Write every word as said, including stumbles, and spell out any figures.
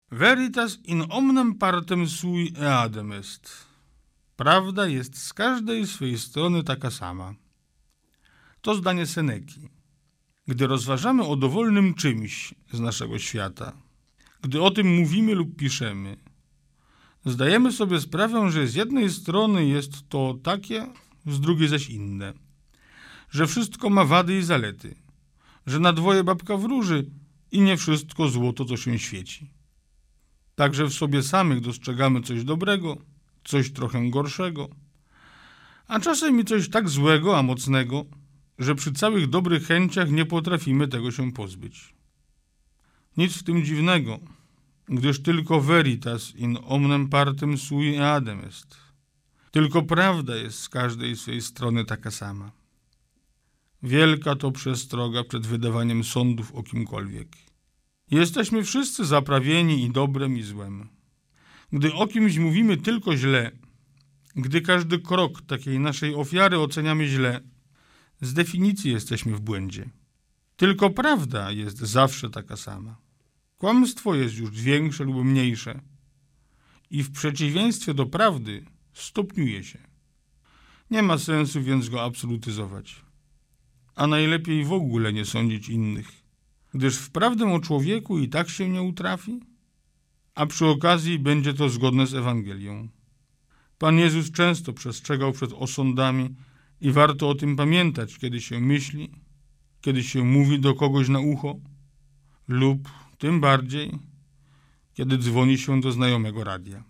Veritas in omnem partem sui eadem est. Prawda jest z każdej swej strony taka sama. To zdanie Seneki. Gdy rozważamy o dowolnym czymś z naszego świata, gdy o tym mówimy lub piszemy, zdajemy sobie sprawę, że z jednej strony jest to takie, z drugiej zaś inne, że wszystko ma wady i zalety, że na dwoje babka wróży i nie wszystko złoto, co się świeci. Także w sobie samych dostrzegamy coś dobrego, coś trochę gorszego, a czasem i coś tak złego, a mocnego, że przy całych dobrych chęciach nie potrafimy tego się pozbyć. Nic w tym dziwnego, gdyż tylko veritas in omnem partem sui eadem est. Tylko prawda jest z każdej swej strony taka sama. Wielka to przestroga przed wydawaniem sądów o kimkolwiek. Jesteśmy wszyscy zaprawieni i dobrem, i złem. Gdy o kimś mówimy tylko źle, gdy każdy krok takiej naszej ofiary oceniamy źle, z definicji jesteśmy w błędzie. Tylko prawda jest zawsze taka sama. Kłamstwo jest już większe lub mniejsze i w przeciwieństwie do prawdy stopniuje się. Nie ma sensu więc go absolutyzować, a najlepiej w ogóle nie sądzić innych, gdyż w prawdę o człowieku i tak się nie utrafi, a przy okazji będzie to zgodne z Ewangelią. Pan Jezus często przestrzegał przed osądami i warto o tym pamiętać, kiedy się myśli, kiedy się mówi do kogoś na ucho lub tym bardziej, kiedy dzwoni się do znajomego radia.